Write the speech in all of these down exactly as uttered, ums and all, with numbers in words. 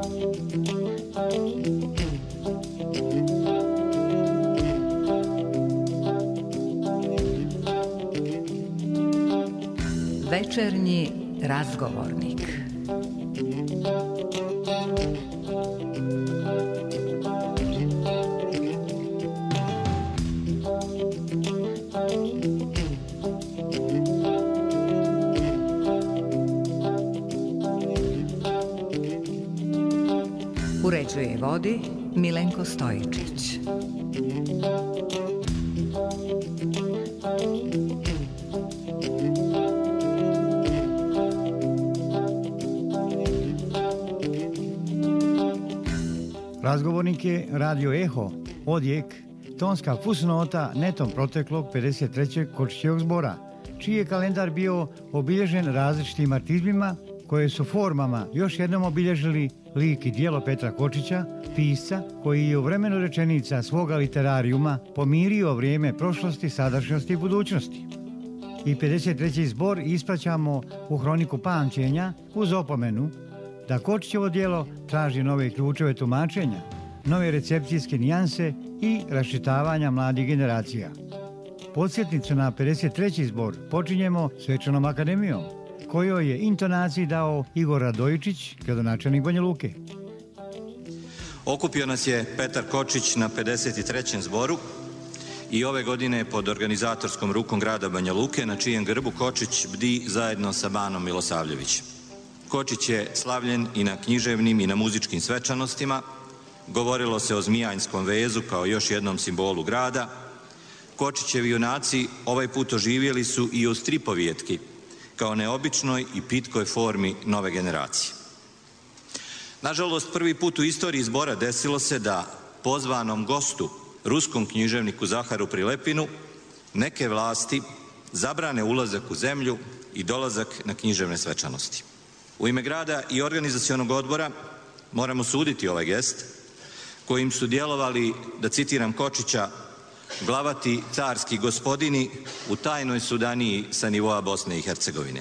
Večernji razgovornik. Uređuje i vodi Milenko Stojičić. Razgovornik je Radio Eho, odjek, tonska fusnota netom proteklog pedeset trećeg Kočićevog zbora, čiji je kalendar bio obilježen različitim artizmima koje su formama još jednom obilježili lik i djelo Petra Kočića, pisca koji je u vremenu rečenica svoga literarijuma pomirio vrijeme prošlosti, sadašnjosti i budućnosti. I pedeset treći zbor ispraćamo u hroniku pamćenja uz opomenu da Kočićevo djelo traži nove ključeve tumačenja, nove recepcijske nijanse i raščitavanja mladih generacija. Podsjetnicu na pedeset treći zbor počinjemo Svečanom akademijom, kojoj je intonaciji dao Igor Radojičić, gradonačelnik Banja Luke. Okupio nas je Petar Kočić na pedeset trećem zboru i ove godine pod organizatorskom rukom grada Banja Luke, na čijem grbu Kočić bdi zajedno sa banom Milosavljević. Kočić je slavljen i na književnim i na muzičkim svečanostima. Govorilo se o zmijanjskom vezu kao još jednom simbolu grada. Kočićevi junaci ovaj put oživjeli su i u stripovjetki kao neobičnoj i pitkoj formi nove generacije. Nažalost, prvi put u istoriji zbora desilo se da pozvanom gostu, ruskom književniku Zaharu Prilepinu, neke vlasti zabrane ulazak u zemlju i dolazak na književne svečanosti. U ime grada i organizacionog odbora moramo suditi ovaj gest kojim su djelovali, da citiram Kočića, glavati carski gospodini u tajnoj sudaniji sa nivoa Bosne i Hercegovine.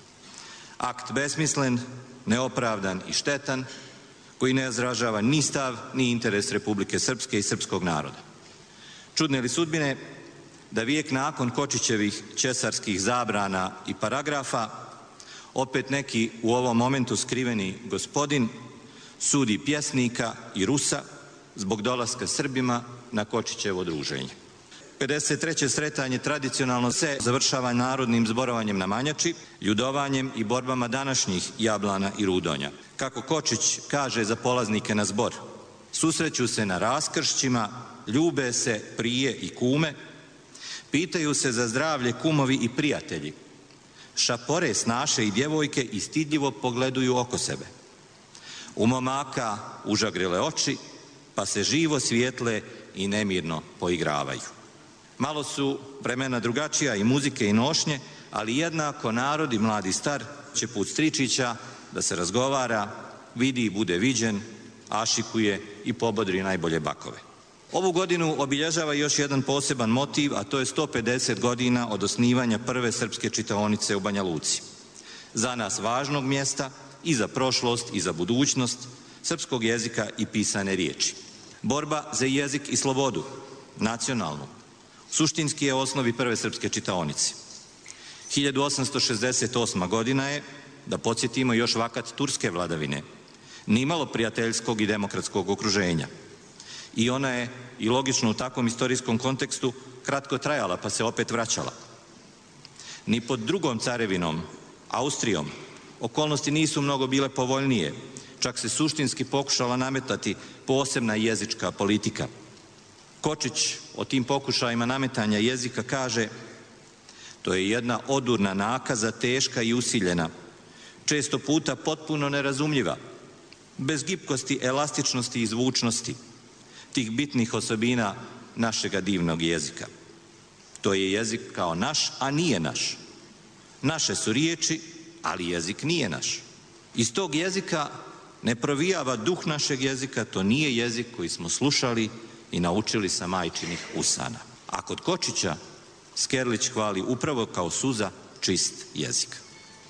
Akt besmislen, neopravdan i štetan, koji ne izražava ni stav, ni interes Republike Srpske i srpskog naroda. Čudne li sudbine da vijek nakon Kočićevih ćesarskih zabrana i paragrafa opet neki u ovom momentu skriveni gospodin sudi pjesnika i Rusa zbog dolaska Srbima na Kočićevo druženje. pedeset treće sretanje tradicionalno se završava narodnim zborovanjem na Manjači, ljudovanjem i borbama današnjih Jablana i Rudonja. Kako Kočić kaže za polaznike na zbor, susreću se na raskršćima, ljube se prije i kume, pitaju se za zdravlje kumovi i prijatelji, šapore snaše i djevojke i stidljivo pogleduju oko sebe. U momaka užagrile oči, pa se živo svijetle i nemirno poigravaju. Malo su vremena drugačija i muzike i nošnje, ali jednako narod i mladi star će put Stričića da se razgovara, vidi i bude viđen, ašikuje i pobodri najbolje bakove. Ovu godinu obilježava još jedan poseban motiv, a to je sto pedeset godina od osnivanja prve srpske čitaonice u Banja Luci. Za nas važnog mjesta i za prošlost i za budućnost srpskog jezika i pisane riječi. Borba za jezik i slobodu, nacionalnu, suštinski je osnovi prve srpske čitaonice. hiljadu osamsto šezdeset osma godina je, da podsjetimo, još vakat turske vladavine, nimalo prijateljskog i demokratskog okruženja. I ona je, i logično u takvom istorijskom kontekstu, kratko trajala pa se opet vraćala. Ni pod drugom carevinom, Austrijom, okolnosti nisu mnogo bile povoljnije, čak se suštinski pokušala nametati posebna jezička politika. Kočić o tim pokušajima nametanja jezika kaže: to je jedna odurna nakaza, teška i usiljena, često puta potpuno nerazumljiva, bez gibkosti, elastičnosti i zvučnosti, tih bitnih osobina našega divnog jezika. To je jezik kao naš, a nije naš. Naše su riječi, ali jezik nije naš. Iz tog jezika ne provijava duh našeg jezika, to nije jezik koji smo slušali i naučili sa majčinih usana. A kod Kočića Skerlić hvali upravo kao suza čist jezik.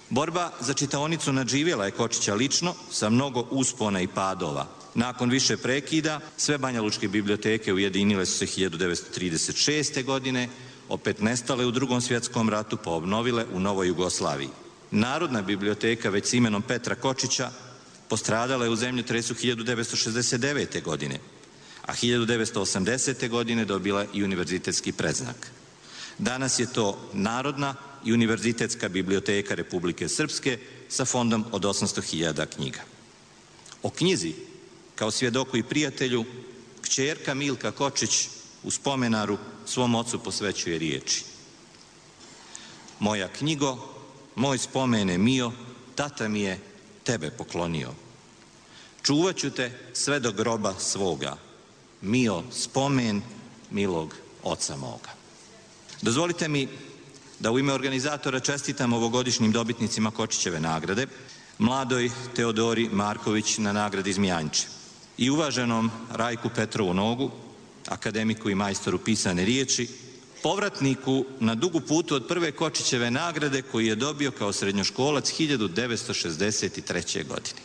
Borba za čitaonicu nadživjela je Kočića lično sa mnogo uspona i padova. Nakon više prekida, sve banjalučke biblioteke ujedinile su se hiljadu devetsto trideset šeste. godine, opet nestale u Drugom svjetskom ratu pa obnovile u Novoj Jugoslaviji. Narodna biblioteka već s imenom Petra Kočića postradala je u zemljotresu hiljadu devetsto šezdeset devete. godine, a hiljadu devetsto osamdesete. godine dobila i univerzitetski predznak. Danas je to Narodna i univerzitetska biblioteka Republike Srpske sa fondom od osamsto hiljada knjiga. O knjizi, kao svjedoku i prijatelju, kćerka Milka Kočić u spomenaru svom ocu posvećuje riječi: moja knjigo, moj spomene mio, tata mi je tebe poklonio. Čuvat ću te sve do groba svoga, mio spomen milog oca moga. Dozvolite mi da u ime organizatora čestitam ovogodišnjim dobitnicima Kočićeve nagrade, mladoj Teodori Marković na nagradi Zmijanče i uvaženom Rajku Petrovu Nogu, akademiku i majstoru pisane riječi, povratniku na dugu putu od prve Kočićeve nagrade koju je dobio kao srednjoškolac hiljadu devetsto šezdeset treće. godine.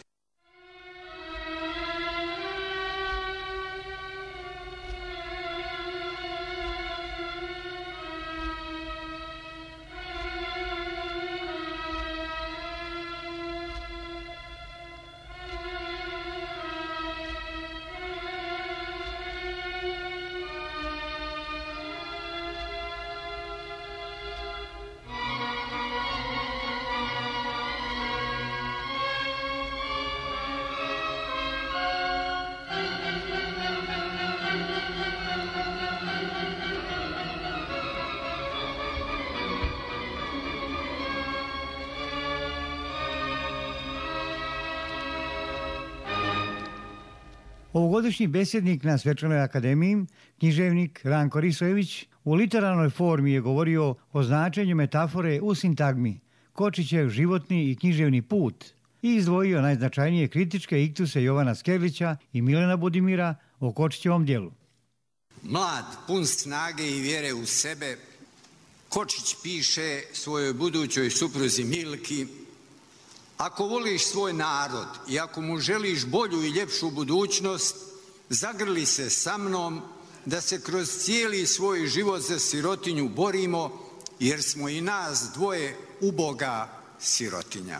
Ovogodišnji besjednik na Svečanoj akademiji, književnik Ranko Risojević, u literarnoj formi je govorio o značenju metafore u sintagmi, Kočićev životni i književni put, i izdvojio najznačajnije kritičke iktuse Jovana Skerlića i Milena Budimira o Kočićevom djelu. Mlad, pun snage i vjere u sebe, Kočić piše svojoj budućoj supruzi Milki: ako voliš svoj narod i ako mu želiš bolju i ljepšu budućnost, zagrli se sa mnom da se kroz cijeli svoj život za sirotinju borimo, jer smo i nas dvoje uboga sirotinja.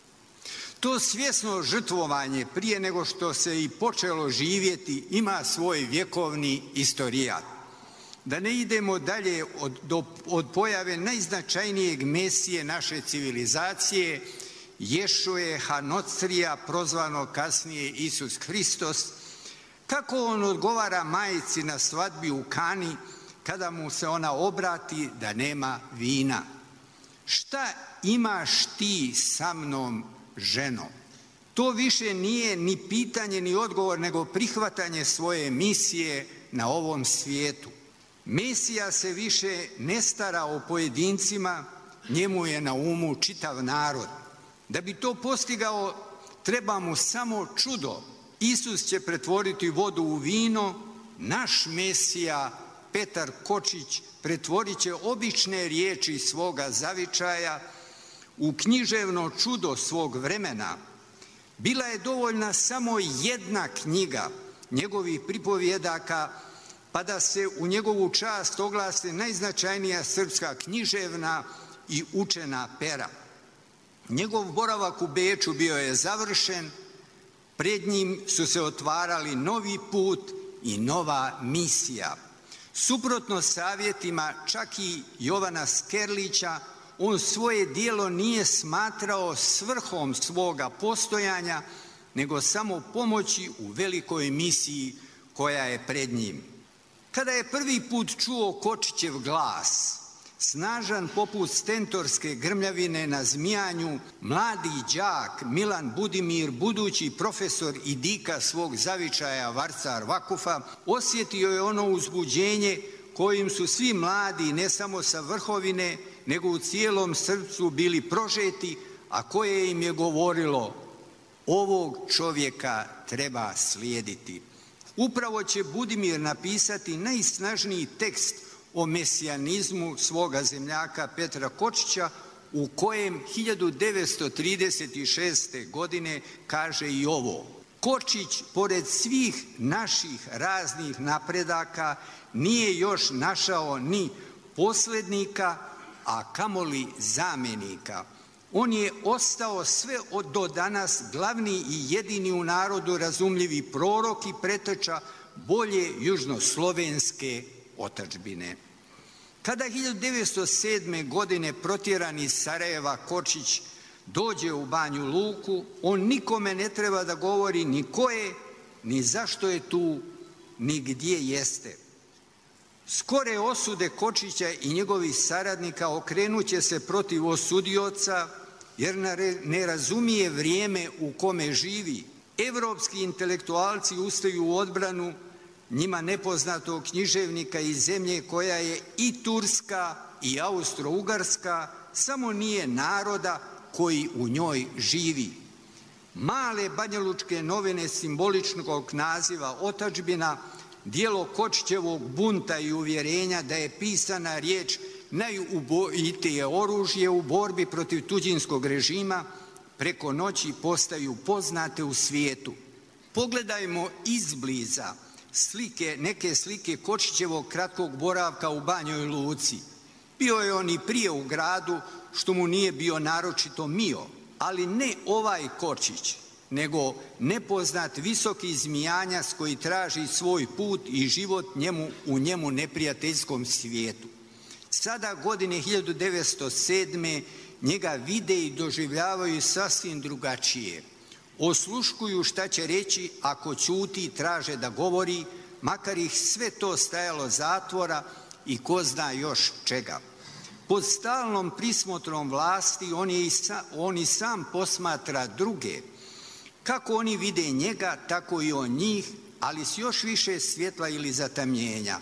To svjesno žrtvovanje prije nego što se i počelo živjeti ima svoj vjekovni istorijat. Da ne idemo dalje od, do, od pojave najznačajnijeg mesije naše civilizacije, Ješuje Hanocrija, prozvano kasnije Isus Hristos, kako on odgovara majci na svadbi u Kani kada mu se ona obrati da nema vina. Šta imaš ti sa mnom, ženo? To više nije ni pitanje ni odgovor, nego prihvatanje svoje misije na ovom svijetu. Mesija se više ne stara o pojedincima, njemu je na umu čitav narod. Da bi to postigao, treba mu samo čudo. Isus će pretvoriti vodu u vino, naš Mesija, Petar Kočić, pretvorit će obične riječi svoga zavičaja u književno čudo svog vremena. Bila je dovoljna samo jedna knjiga njegovih pripovjedaka, pa da se u njegovu čast oglase najznačajnija srpska književna i učena pera. Njegov boravak u Beču bio je završen, pred njim su se otvarali novi put i nova misija. Suprotno savjetima čak i Jovana Skerlića, on svoje djelo nije smatrao svrhom svoga postojanja, nego samo pomoći u velikoj misiji koja je pred njim. Kada je prvi put čuo Kočićev glas, snažan poput stentorske grmljavine na Zmijanju, mladi đak Milan Budimir, budući profesor i dika svog zavičaja Varcar Vakufa, osjetio je ono uzbuđenje kojim su svi mladi, ne samo sa Vrhovine, nego u cijelom srcu bili prožeti, a koje im je govorilo: ovog čovjeka treba slijediti. Upravo će Budimir napisati najsnažniji tekst o mesijanizmu svoga zemljaka Petra Kočića u kojem hiljadu devetsto trideset šeste. godine kaže i ovo: Kočić, pored svih naših raznih napredaka, nije još našao ni poslednika, a kamoli zamjenika. On je ostao sve do danas glavni i jedini u narodu razumljivi prorok i preteča bolje južnoslovenske otadžbine. Kada hiljadu devetsto sedme. godine protjeran iz Sarajeva Kočić dođe u Banju Luku, on nikome ne treba da govori ni ko je, ni zašto je tu, ni gdje jeste. Skore osude Kočića i njegovih saradnika okrenuće se protiv osudioca, jer ne razumije vrijeme u kome živi. Evropski intelektualci ustaju u odbranu njima nepoznatog književnika iz zemlje koja je i Turska i Austro-Ugarska, samo nije naroda koji u njoj živi. Male banjalučke novine simboličnog naziva Otadžbina, dijelo Kočićevog bunta i uvjerenja da je pisana riječ najubojitije oružje u borbi protiv tuđinskog režima, preko noći postaju poznate u svijetu. Pogledajmo izbliza slike, neke slike Kočićevog kratkog boravka u Banjoj Luci. Bio je on i prije u gradu, što mu nije bio naročito mio, ali ne ovaj Kočić, nego nepoznat visoki zmijanjac koji traži svoj put i život njemu u njemu neprijateljskom svijetu. Sada godine hiljadu devetsto sedme. njega vide i doživljavaju sasvim drugačije. Osluškuju šta će reći, ako ćuti traže da govori, makar ih sve to stajalo zatvora i ko zna još čega. Pod stalnom prismotrom vlasti on, je i sa, on i sam posmatra druge. Kako oni vide njega, tako i on njih, ali s još više svjetla ili zatamnjenja.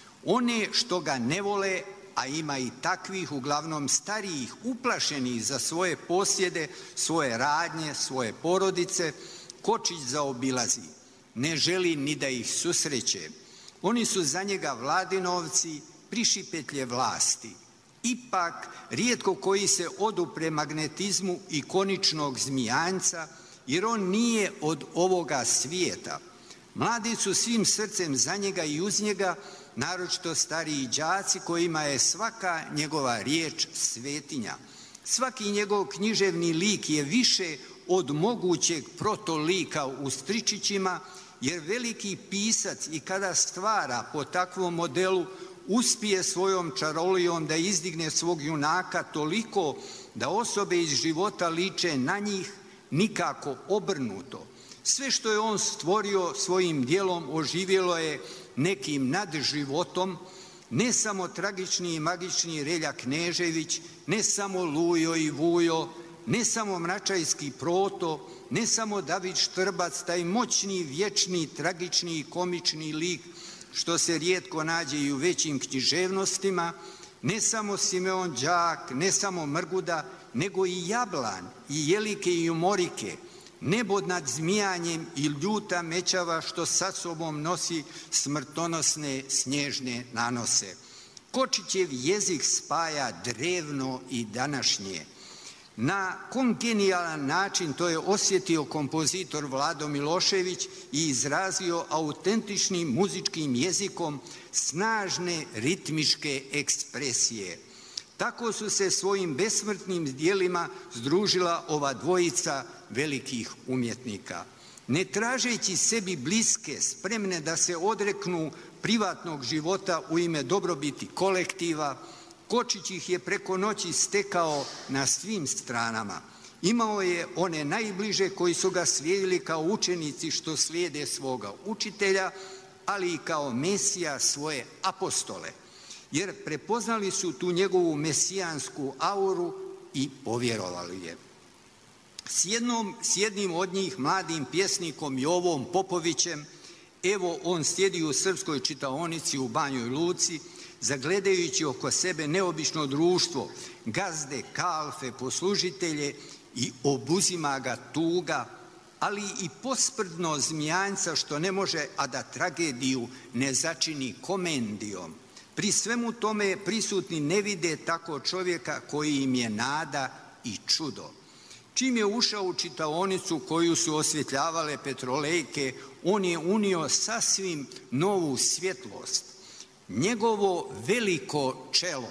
One što ga ne vole, a ima i takvih, uglavnom starijih, uplašenih za svoje posjede, svoje radnje, svoje porodice, Kočić zaobilazi. Ne želi ni da ih susreće. Oni su za njega vladinovci, prišipetlje vlasti. Ipak, rijetko koji se odupre magnetizmu ikoničnog zmijanjca, jer on nije od ovoga svijeta. Mladi su svim srcem za njega i uz njega, naročito stariji đaci kojima je svaka njegova riječ svetinja. Svaki njegov književni lik je više od mogućeg protolika u Stričićima, jer veliki pisac i kada stvara po takvom modelu uspije svojom čarolijom da izdigne svog junaka toliko da osobe iz života liče na njih, nikako obrnuto. Sve što je on stvorio svojim djelom oživjelo je nekim nadživotom, ne samo tragični i magični Relja Knežević, ne samo Lujo i Vujo, ne samo Mračajski Proto, ne samo David Štrbac, taj moćni, vječni, tragični i komični lik što se rijetko nađe i u većim književnostima, ne samo Simeon Đak, ne samo Mrguda, nego i Jablan, i Jelike i Umorike, nebo nad zmijanjem i ljuta mećava što sa sobom nosi smrtonosne snježne nanose. Kočićev jezik spaja drevno i današnje. Na kongenijalan način to je osjetio kompozitor Vlado Milošević i izrazio autentičnim muzičkim jezikom snažne ritmičke ekspresije. Tako su se svojim besmrtnim djelima združila ova dvojica velikih umjetnika. Ne tražeći sebi bliske, spremne da se odreknu privatnog života u ime dobrobiti kolektiva, Kočić ih je preko noći stekao na svim stranama. Imao je one najbliže koji su ga slijedili kao učenici što slijede svoga učitelja, ali i kao Mesija svoje apostole, jer prepoznali su tu njegovu mesijansku auru i povjerovali je. S, jednom, s jednim od njih, mladim pjesnikom Jovom Popovićem, evo on sjedi u srpskoj čitaonici u Banjoj Luci, zagledajući oko sebe neobično društvo, gazde, kalfe, poslužitelje, i obuzima ga tuga, ali i posprdno zmijanjca što ne može, a da tragediju ne začini komendijom. Pri svemu tome prisutni ne vide tako čovjeka koji im je nada i čudo. Čim je ušao u čitaonicu koju su osvjetljavale petrolejke, on je unio sasvim novu svjetlost. Njegovo veliko čelo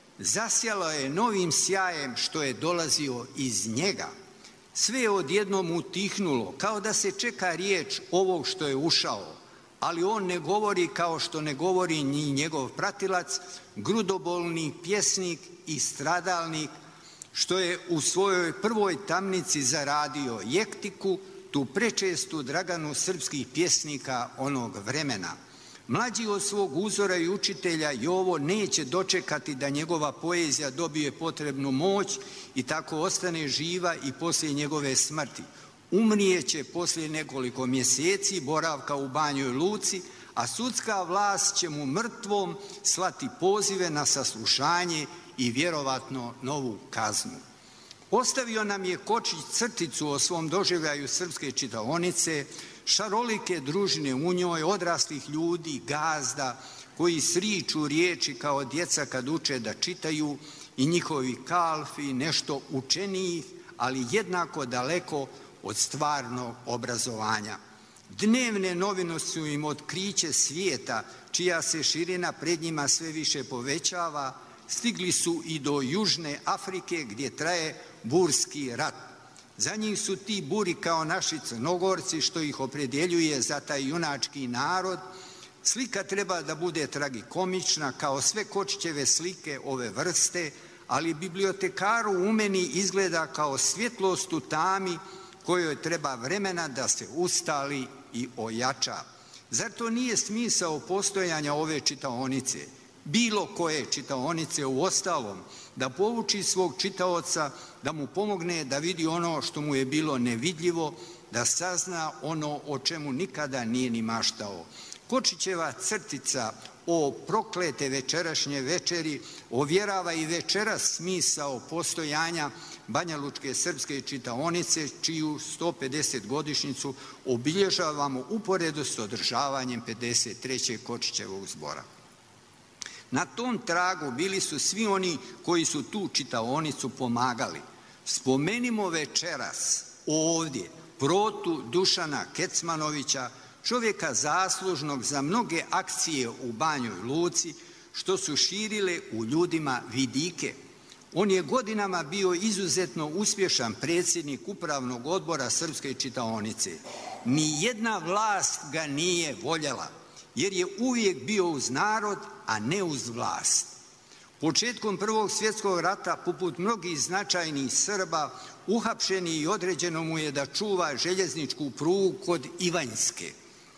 zasjalo je novim sjajem što je dolazio iz njega. Sve je odjednom utihnulo, kao da se čeka riječ ovog što je ušao, ali on ne govori kao što ne govori ni njegov pratilac, grudobolni pjesnik i stradalnik, što je u svojoj prvoj tamnici zaradio jektiku, tu prečestu draganu srpskih pjesnika onog vremena. Mlađi od svog uzora i učitelja Jovo neće dočekati da njegova poezija dobije potrebnu moć i tako ostane živa i poslije njegove smrti. Umrijeće poslije nekoliko mjeseci boravka u Banjoj Luci, a sudska vlast će mu mrtvom slati pozive na saslušanje i vjerovatno novu kaznu. Ostavio nam je Kočić crticu o svom doživljaju srpske čitaonice, šarolike družine u njoj, odraslih ljudi, gazda, koji sriču riječi kao djeca kad uče da čitaju, i njihovi kalfi, nešto učenijih, ali jednako daleko od stvarnog obrazovanja. Dnevne novine su im otkriće svijeta, čija se širina pred njima sve više povećava. Stigli su i do Južne Afrike gdje traje burski rat. Za njih su ti buri kao naši Crnogorci, što ih opredjeljuje za taj junački narod. Slika treba da bude tragikomična kao sve Kočićeve slike ove vrste, ali bibliotekaru u meni izgleda kao svjetlost u tami kojoj treba vremena da se ustali i ojača. Zar to nije smisao postojanja ove čitaonice? Bilo koje čitaonice u ostalom, da pouči svog čitaoca, da mu pomogne da vidi ono što mu je bilo nevidljivo, da sazna ono o čemu nikada nije ni maštao. Kočićeva crtica o proklete večerašnje večeri ovjerava i večeras smisao postojanja Banjalučke srpske čitaonice, čiju sto pedeset godišnjicu obilježavamo uporedo s održavanjem pedeset trećeg Kočićevog zbora. Na tom tragu bili su svi oni koji su tu čitaonicu pomagali. Spomenimo večeras ovdje Protu Dušana Kecmanovića, čovjeka zaslužnog za mnoge akcije u Banjoj Luci, što su širile u ljudima vidike. On je godinama bio izuzetno uspješan predsjednik upravnog odbora Srpske čitaonice. Ni jedna vlast ga nije voljela, jer je uvijek bio uz narod, a ne uz vlast. Početkom Prvog svjetskog rata, poput mnogih značajnih Srba, uhapšeni i određeno mu je da čuva željezničku prugu kod Ivanjske.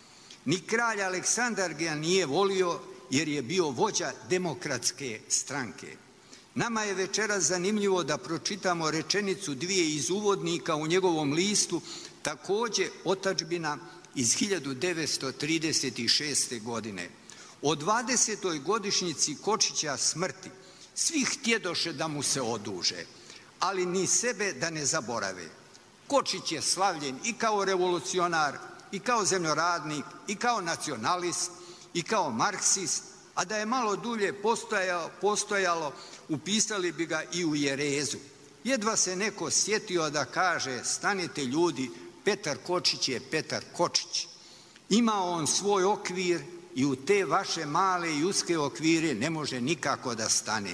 Ni kralj Aleksandar ga nije volio, jer je bio vođa Demokratske stranke. Nama je večeras zanimljivo da pročitamo rečenicu dvije iz uvodnika u njegovom listu, također Otadžbina iz hiljadu devetsto trideset šeste. godine. O dvadesetoj godišnjici Kočića smrti svi htjedoše da mu se oduže, ali ni sebe da ne zaborave. Kočić je slavljen i kao revolucionar, i kao zemljoradnik, i kao nacionalist, i kao marksist, a da je malo dulje postojalo, postojalo upisali bi ga i u jerezu. Jedva se neko sjetio da kaže: stanite ljudi, Petar Kočić je Petar Kočić. Imao on svoj okvir i u te vaše male i uske okvire ne može nikako da stane.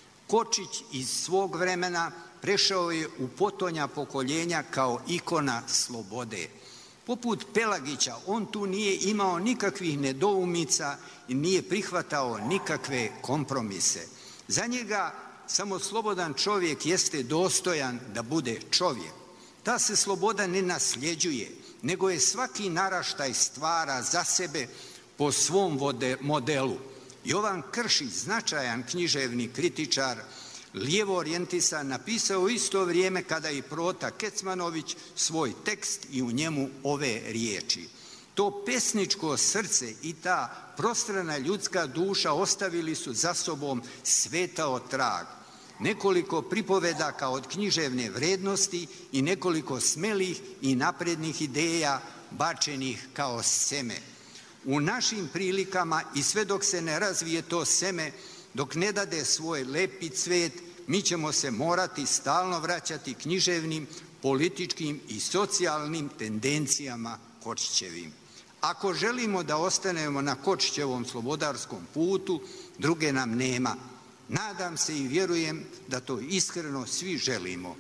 Kočić iz svog vremena prešao je u potonja pokoljenja kao ikona slobode. Poput Pelagića, on tu nije imao nikakvih nedoumica i nije prihvatao nikakve kompromise. Za njega samo slobodan čovjek jeste dostojan da bude čovjek. Ta se sloboda ne nasljeđuje, nego je svaki naraštaj stvara za sebe po svom modelu. Jovan Kršić, značajan književni kritičar, lijevo orijentisan, napisao u isto vrijeme kada i Prota Kecmanović svoj tekst i u njemu ove riječi. To pesničko srce i ta prostrana ljudska duša ostavili su za sobom svetao trag. Nekoliko pripovedaka od književne vrednosti i nekoliko smelih i naprednih ideja bačenih kao seme. u našim prilikama i sve dok se ne razvije to seme, dok ne dade svoj lepi cvet, mi ćemo se morati stalno vraćati književnim, političkim i socijalnim tendencijama Kočićevim. Ako želimo da ostanemo na Kočićevom slobodarskom putu, druge nam nema. Nadam se i vjerujem da to iskreno svi želimo.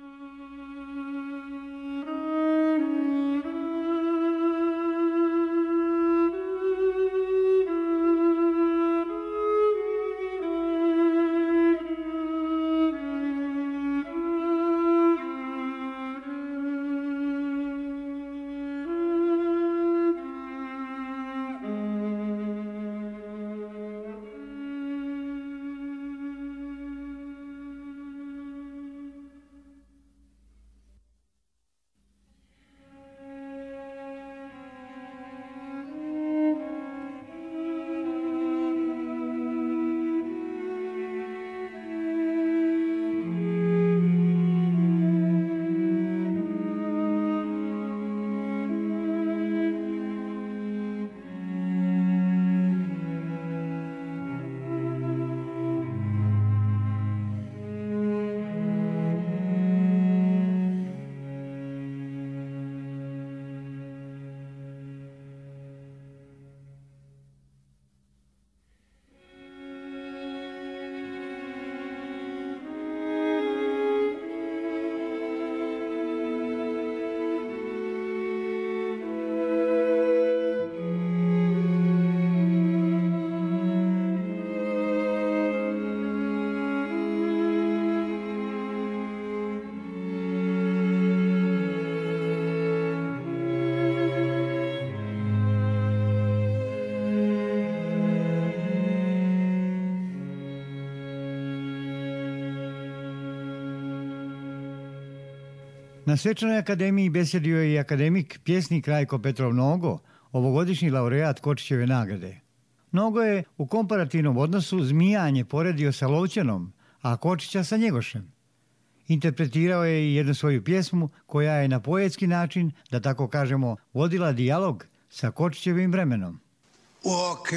Na Svečanoj akademiji besjedio je i akademik, pjesnik Rajko Petrov Nogo, ovogodišnji laureat Kočićeve nagrade. Nogo je u komparativnom odnosu Zmijanje poredio sa Lovćenom, a Kočića sa Njegošem. Interpretirao je i jednu svoju pjesmu koja je na poetski način, da tako kažemo, vodila dijalog sa Kočićevim vremenom. U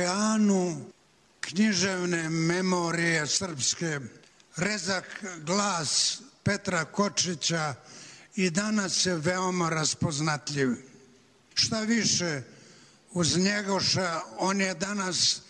okeanu književne memorije srpske rezak glas Petra Kočića i danas je veoma raspoznatljiv. Šta više, uz Njegoša on je danas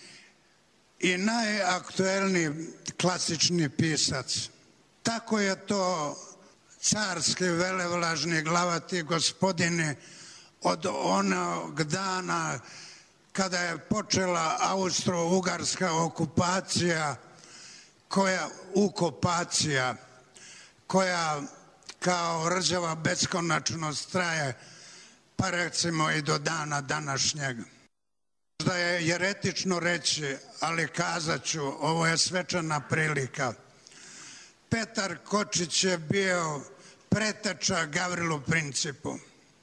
i najaktuelniji klasični pisac. Tako je to carski velevlažni glavati gospodine od onog dana kada je počela austro-ugarska okupacija, koja ukupacija, koja kao rđava beskonačnost traje, pa recimo i do dana današnjeg. Možda je jeretično reći, ali kazat ću, ovo je svečana prilika. Petar Kočić je bio preteča Gavrilu Principu.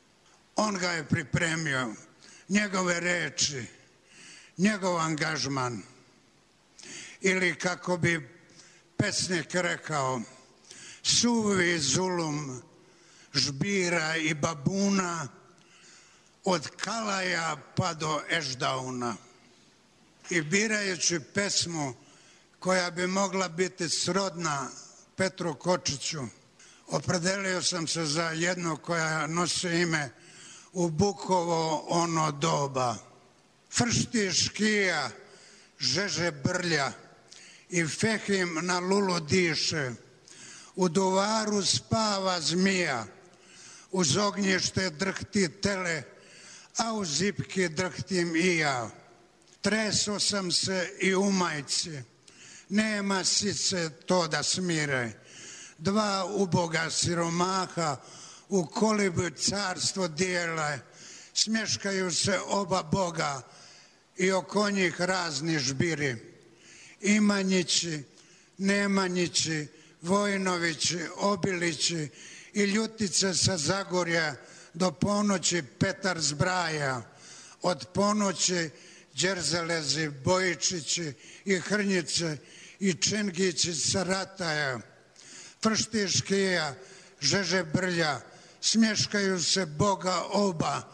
On ga je pripremio, njegove reči, njegov angažman. Ili kako bi pesnik rekao, suvi zulum žbira i babuna od Kalaja pa do Ešdauna. I birajući pesmu koja bi mogla biti srodna Petru Kočiću, opredelio sam se za jednu koja nosi ime U Bukovo ono doba. Fršti škija, žeže brlja i Fehim na lulu diše. U duvaru spava zmija, uz ognjište drhti tele, a u zipki drhtim i ja. Treso sam se i u majci, nema sice to da smire. Dva uboga siromaha u kolibi carstvo dijele, smješkaju se oba boga i oko njih razni žbiri. Imanjići, Nemanjići, Vojnovići, Obilići i Ljutice sa Zagorja do ponoći Petar zbraja, od ponoći Đerzelezi, Bojičići i Hrnjice i Čengići sa Rataja. Fršti škija, žeže brlja, smješkaju se Boga oba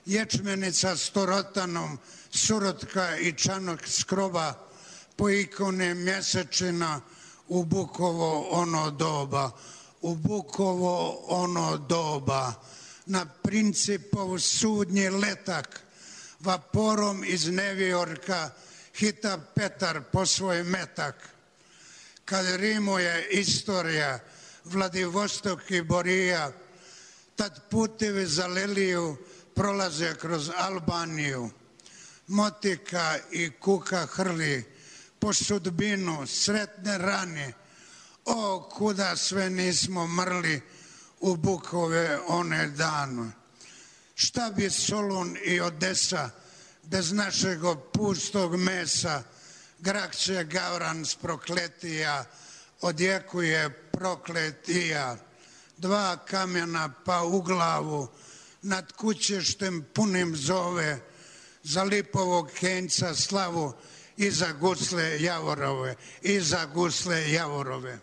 ječmenica s torotanom, surotka i čanak skrova, po ikone mjesečina u Bukovo ono doba, u Bukovo ono doba, na Principov sudnji letak, vaporom iz Nevijorka hita Petar po svoj metak. Kad rimuje istorija Vladivostok i Borija, tad putevi za Leliju prolaze kroz Albaniju. Motika i kuka hrli po sudbinu sretne rane. O, kuda sve nismo mrli u Bukove one dane. Šta bi Solun i Odesa bez našeg pustog mesa, Grakće Gavran s prokletija odjekuje prokletija. Dva kamena pa u glavu nad kućištem punim zove, za lipovog kenjca slavu i za gusle javorove, i za gusle javorove.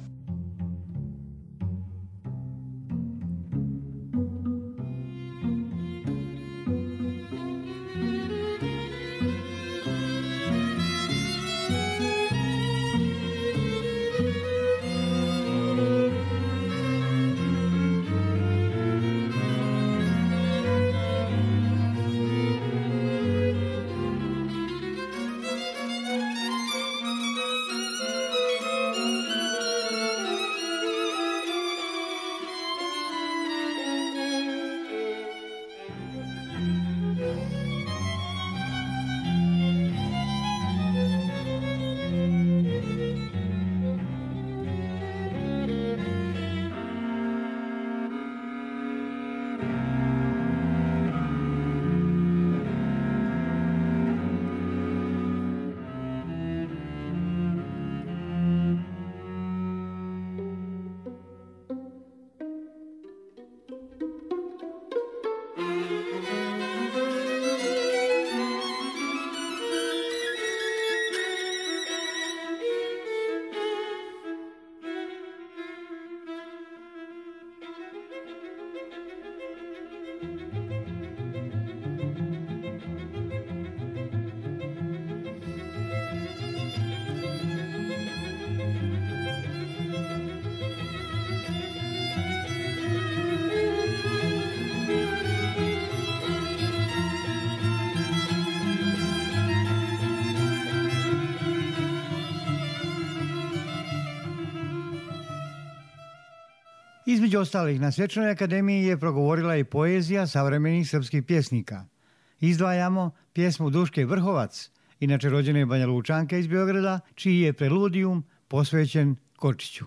Između ostalih, na Svečanoj akademiji je progovorila i poezija savremenih srpskih pjesnika. Izdvajamo pjesmu Duške Vrhovac, inače rođene Banja Lučanke iz Beograda, čiji je preludijum posvećen Kočiću.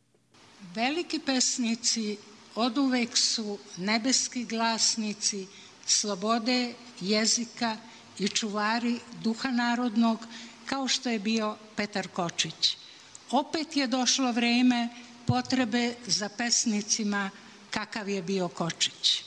Veliki pesnici oduvek su nebeski glasnici slobode jezika i čuvari duha narodnog, kao što je bio Petar Kočić. Opet je došlo vreme potrebe za pesnicima kakav je bio Kočić.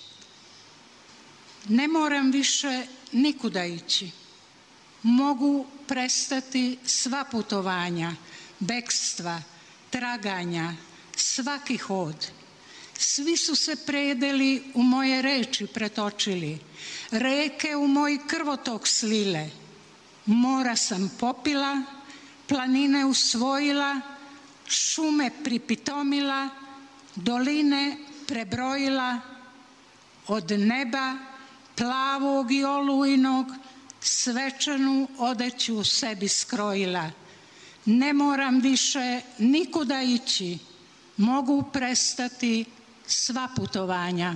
Ne moram više nikuda ići. Mogu prestati sva putovanja, bekstva, traganja, svaki hod. Svi su se predeli u moje reči pretočili, reke u moj krvotok slile. Mora sam popila, planine usvojila, šume pripitomila, doline prebrojila, od neba plavog i olujnog svečanu odeću sebi skrojila. Ne moram više nikuda ići, mogu prestati sva putovanja.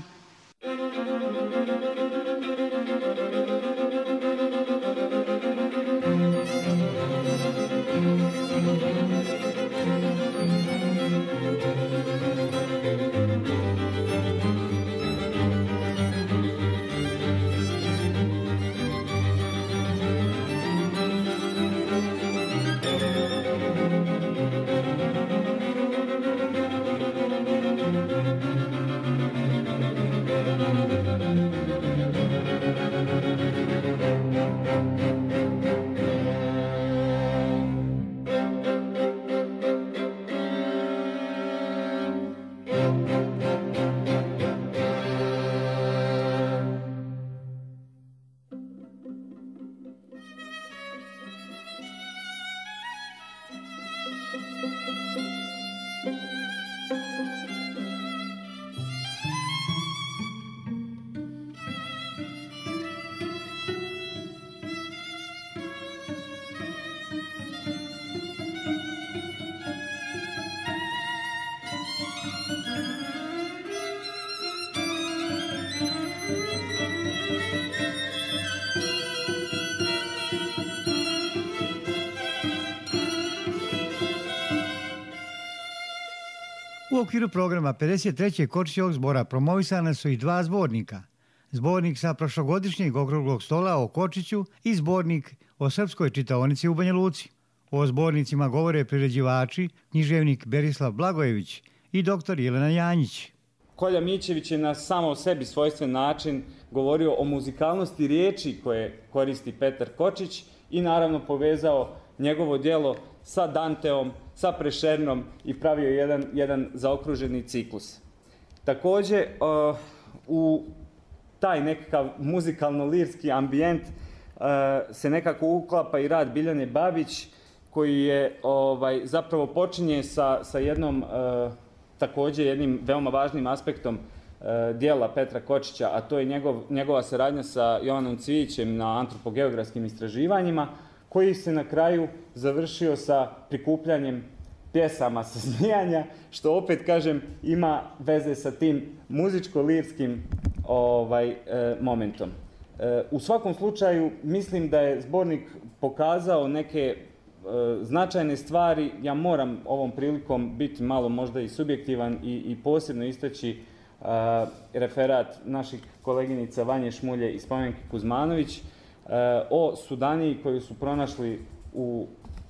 okviru programa pedeset trećeg Kočićevog zbora promovisana su i dva zbornika. Zbornik sa prošlogodišnjeg okruglog stola o Kočiću i zbornik o srpskoj čitaonici u Banja Luci. O zbornicima govore priređivači, književnik Berislav Blagojević i doktor Jelena Janjić. Kolja Mićević je na samo sebi svojstven način govorio o muzikalnosti riječi koje koristi Petar Kočić i naravno povezao njegovo djelo sa Danteom, sa Prešernom i pravio jedan, jedan zaokruženi ciklus. Također, uh, u taj nekakav muzikalno-lirski ambijent uh, se nekako uklapa i rad Biljane Babić, koji je ovaj, zapravo počinje sa, sa jednom, uh, također jednim veoma važnim aspektom uh, dijela Petra Kočića, a to je njegov, njegova saradnja sa Jovanom Cvijićem na antropogeografskim istraživanjima, koji se na kraju završio sa prikupljanjem pjesama sa Zmijanja, što opet, kažem, ima veze sa tim muzičko-lirskim ovaj, e, momentom. E, u svakom slučaju, mislim da je zbornik pokazao neke e, značajne stvari. Ja moram ovom prilikom biti malo možda i subjektivan i, i posebno istaći e, referat naših koleginica Vanje Šmulje i Spomenke Kuzmanović o Sudaniji koju su pronašli u,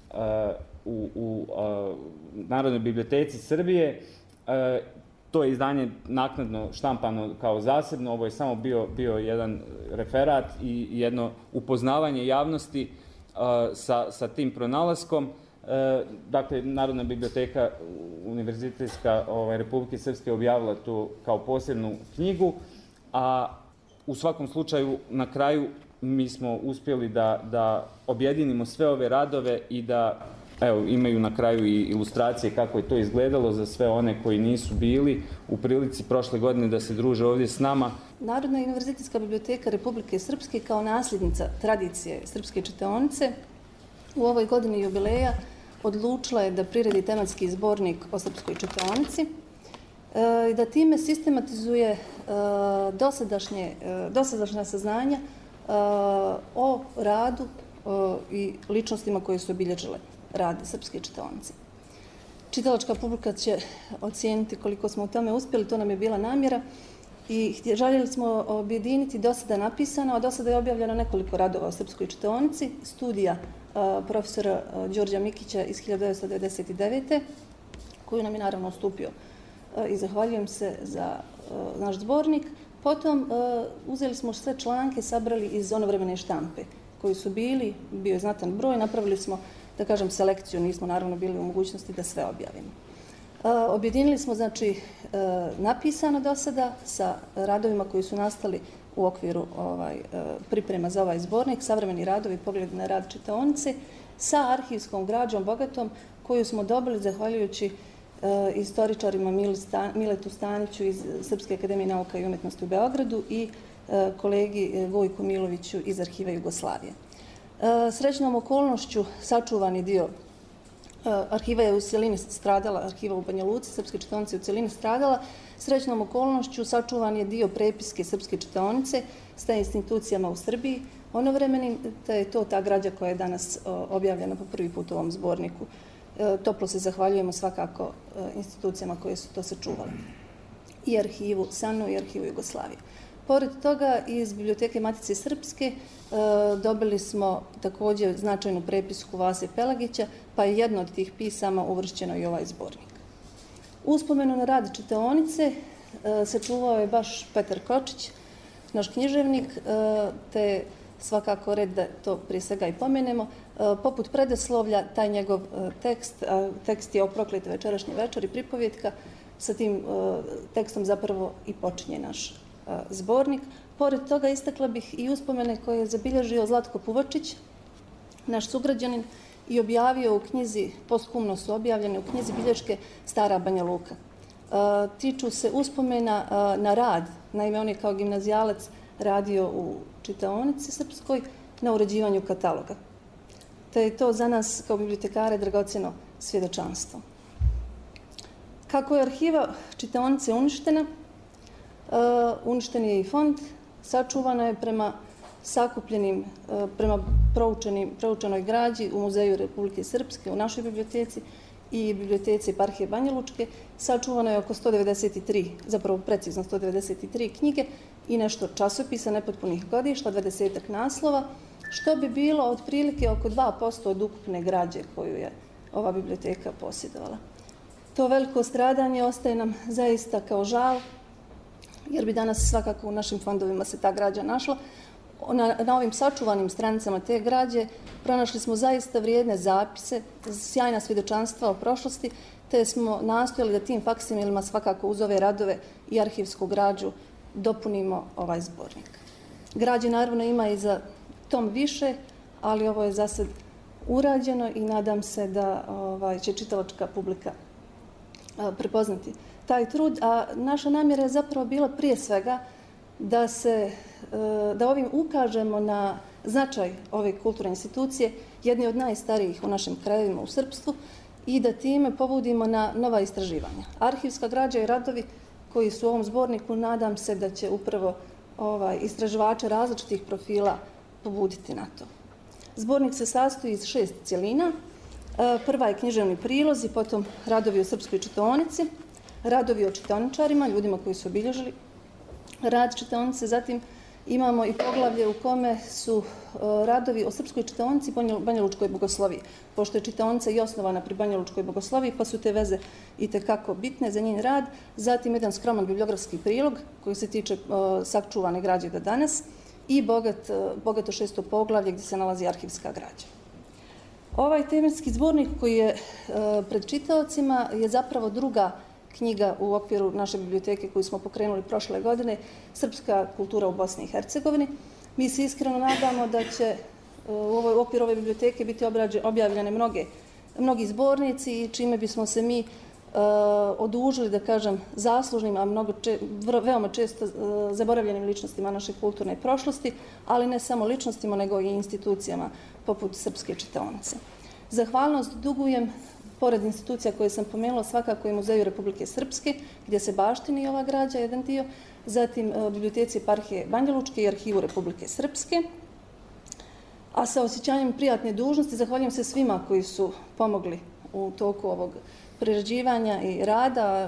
u, u Narodnoj biblioteci Srbije. To je izdanje naknadno štampano kao zasebno, ovo je samo bio, bio jedan referat i jedno upoznavanje javnosti sa, sa tim pronalaskom. Dakle, Narodna biblioteka Univerzitetska ovaj, Republike Srpske objavila to kao posebnu knjigu, a u svakom slučaju na kraju mi smo uspjeli da, da objedinimo sve ove radove i da evo, imaju na kraju i ilustracije kako je to izgledalo za sve one koji nisu bili u prilici prošle godine da se druže ovdje s nama. Narodna univerzitetska biblioteka Republike Srpske kao nasljednica tradicije srpske čitaonice u ovoj godini jubileja odlučila je da priredi tematski zbornik o srpskoj čitaonici i da time sistematizuje dosadašnje, dosadašnja saznanja o radu i ličnostima koje su obilježile rad srpske čitaonice. Čitalačka publika će ocijeniti koliko smo u tome uspjeli, to nam je bila namjera i željeli smo objediniti do sada napisano, a do sada je objavljeno nekoliko radova o srpskoj čitaonici, studija profesora Đorđa Mikića iz hiljadu devetsto devedeset devete. koju nam je naravno ustupio i zahvaljujem se za naš zbornik. Potom uzeli smo sve članke, sabrali iz onovremene štampe koji su bili, bio je znatan broj, napravili smo, da kažem, selekciju, nismo naravno bili u mogućnosti da sve objavimo. Objedinili smo, znači, napisano do sada sa radovima koji su nastali u okviru ovaj, priprema za ovaj zbornik, savremeni radovi, pogled na rad čitaonice, sa arhivskom građom bogatom koju smo dobili zahvaljujući istoričarima Miletu Staniću iz Srpske akademije nauka i umjetnosti u Beogradu i kolegi Vojku Miloviću iz Arhiva Jugoslavije. Srećnom okolnošću sačuvani dio arhiva je u cjelini stradala, arhiva u Banja Luci, Srpske čitaonice u cjelini stradala. Srećnom okolnošću sačuvan je dio prepiske Srpske čitaonice s te institucijama u Srbiji. Ono vremeni da je to ta građa koja je danas objavljena po prvi put u ovom zborniku. Toplo se zahvaljujemo svakako institucijama koje su to sačuvale. I arhivu SANU i arhivu Jugoslavije. Pored toga, iz Biblioteke Matice Srpske dobili smo također značajnu prepisku Vase Pelagića, pa je jedno od tih pisama uvršćeno i ovaj zbornik. Uspomenu na rad čitaonice sačuvao je baš Petar Kočić, naš književnik, te svakako red da to prije svega i pomenemo. Poput predeslovlja, taj njegov tekst, tekst je o proklete večerašnje večeri, pripovjetka, sa tim tekstom zapravo i počinje naš zbornik. Pored toga istakla bih i uspomene koje je zabilježio Zlatko Puvačić, naš sugrađanin, i objavio u knjizi, posthumno su objavljene u knjizi bilješke Stara Banja Luka. Tiču se uspomena na rad, naime on je kao gimnazijalac radio u čitaonici srpskoj na uređivanju kataloga. Te je to za nas kao bibliotekare dragocjeno svjedočanstvo. Kako je arhiva čitaonice uništena, uništen je i fond, sačuvano je prema sakupljenim, prema proučenoj građi u Muzeju Republike Srpske, u našoj biblioteci i biblioteci eparhije Banja Lučke sačuvano je oko sto devedeset tri, zapravo precizno sto devedeset tri knjige i nešto časopisa nepotpunih godišta, dvadesetak naslova, što bi bilo otprilike oko dva posto od ukupne građe koju je ova biblioteka posjedovala. To veliko stradanje ostaje nam zaista kao žal, jer bi danas svakako u našim fondovima se ta građa našla. Na, na ovim sačuvanim stranicama te građe pronašli smo zaista vrijedne zapise, sjajna svjedočanstva o prošlosti, te smo nastojali da tim faksimilima svakako uz ove radove i arhivsku građu dopunimo ovaj zbornik. Građe naravno ima i za tom više, ali ovo je za sad urađeno i nadam se da ovaj, će čitalačka publika a, prepoznati taj trud. A naša namjera je zapravo bila prije svega da se da ovim ukažemo na značaj ove kulturne institucije, jedne od najstarijih u našim krajevima u srpstvu, i da time pobudimo na nova istraživanja. Arhivska građa i radovi koji su u ovom zborniku, nadam se da će upravo ovaj, istraživače različitih profila pobuditi na to. Zbornik se sastoji iz šest cjelina. Prva je književni prilozi, potom radovi o srpskoj čitaonici, radovi o čitaoničarima, ljudima koji su obilježili rad čitaonice, zatim imamo i poglavlje u kome su radovi o srpskoj čitaonici i banjalučkoj bogosloviji, pošto je čitaonica i osnovana pri banjalučkoj bogosloviji, pa su te veze i tekako bitne za njen rad. Zatim jedan skroman bibliografski prilog koji se tiče sačuvane građe do danas i bogat, bogato šesto poglavlje gdje se nalazi arhivska građa. Ovaj tematski zbornik koji je pred čitaocima je zapravo druga knjiga u okviru naše biblioteke koju smo pokrenuli prošle godine, Srpska kultura u Bosni i Hercegovini. Mi se iskreno nadamo da će u okviru ove biblioteke biti objavljene mnoge, mnogi zbornici i čime bismo se mi uh, odužili, da kažem, zaslužnim, a mnogo če, veoma često uh, zaboravljenim ličnostima naše kulturne prošlosti, ali ne samo ličnostima, nego i institucijama poput Srpske čitaonice. Zahvalnost dugujem pored institucija koje sam pomenula, svakako i Muzeju Republike Srpske, gdje se baštini ova građa, jedan dio, zatim biblioteci eparhije Banja Lučke i Arhivu Republike Srpske. A sa osjećanjem prijatne dužnosti zahvaljujem se svima koji su pomogli u toku ovog priređivanja i rada.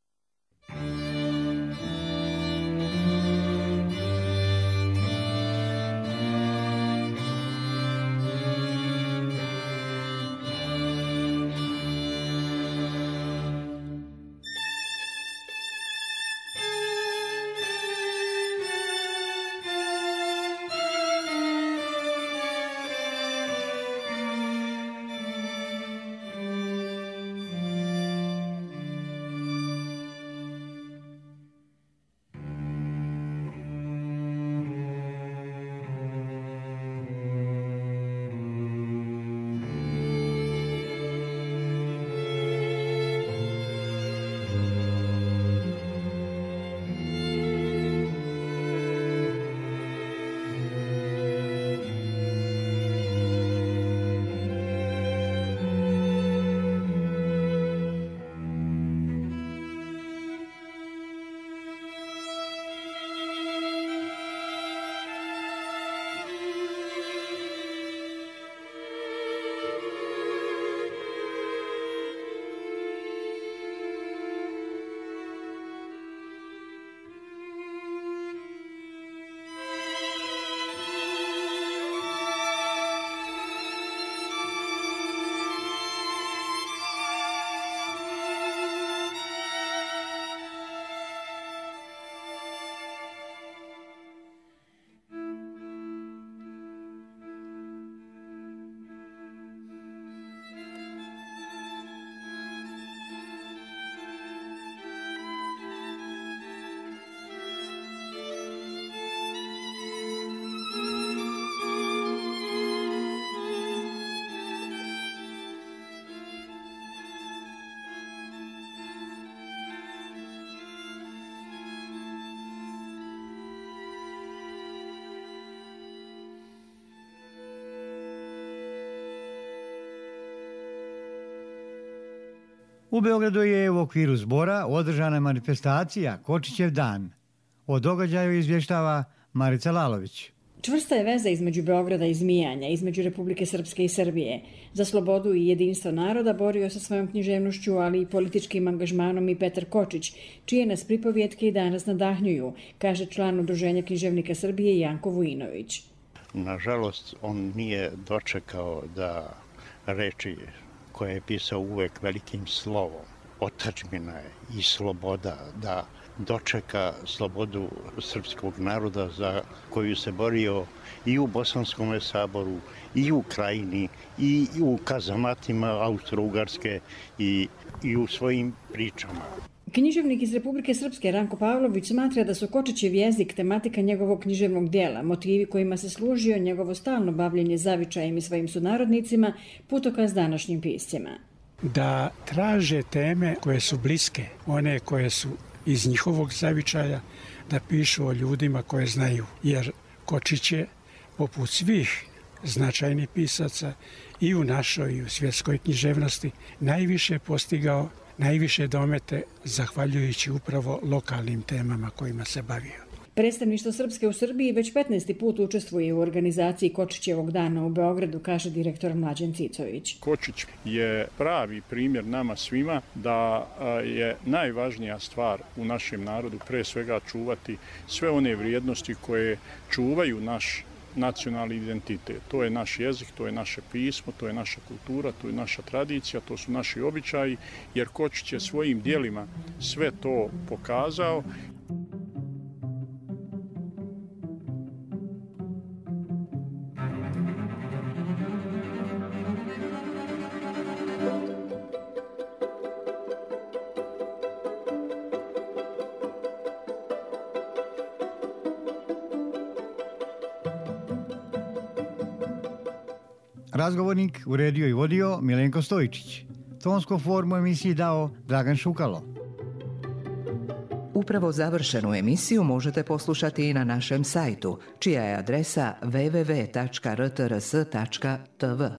U Beogradu je u okviru zbora održana manifestacija Kočićev dan. O događaju izvještava Marica Lalović. Čvrsta je veza između Beograda i Zmijanja, između Republike Srpske i Srbije. Za slobodu i jedinstvo naroda borio se svojom književnošću, ali i političkim angažmanom i Petar Kočić, čije nas pripovjetke i danas nadahnjuju, kaže član Udruženja književnika Srbije Janko Vujinović. Nažalost, on nije dočekao da reči koje je pisao uvek velikim slovom, otadžbina je i sloboda, da dočeka slobodu srpskog naroda za koju se borio i u Bosanskom saboru, i u Krajini, i u kazamatima Austro-Ugarske i, i u svojim pričama. Književnik iz Republike Srpske Ranko Pavlović smatra da su Kočićev jezik tematika njegovog književnog dijela, motivi kojima se služio njegovo stalno bavljenje zavičajem i svojim sunarodnicima, putokaz današnjim piscima. Da traže teme koje su bliske, one koje su iz njihovog zavičaja, da pišu o ljudima koje znaju, jer Kočić je, poput svih značajnih pisaca i u našoj i u svjetskoj književnosti, najviše postigao, najviše domete zahvaljujući upravo lokalnim temama kojima se bavio. Predstavništvo Srpske u Srbiji već petnaesti put učestvuje u organizaciji Kočićevog dana u Beogradu, kaže direktor Mlađan Cicović. Kočić je pravi primjer nama svima da je najvažnija stvar u našem narodu pre svega čuvati sve one vrijednosti koje čuvaju naš nacionalni identitet. To je naš jezik, to je naše pismo, to je naša kultura, to je naša tradicija, to su naši običaji, jer Kočić je svojim djelima sve to pokazao. Razgovornik uredio i vodio Milenko Stojičić. Tonsku formu emisiji dao Dragan Šukalo. Upravo završenu emisiju možete poslušati i na našem sajtu, čija je adresa w w w tačka r t r s tačka t v.